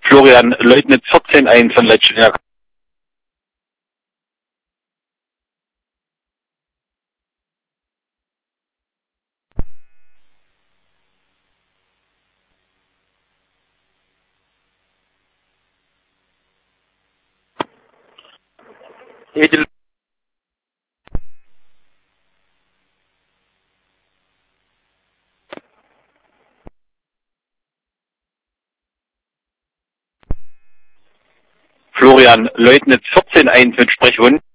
Florian Leutnitz 14-1 von Leitsch. Edel Florian Leutnitz 14-1 mit Sprechhund.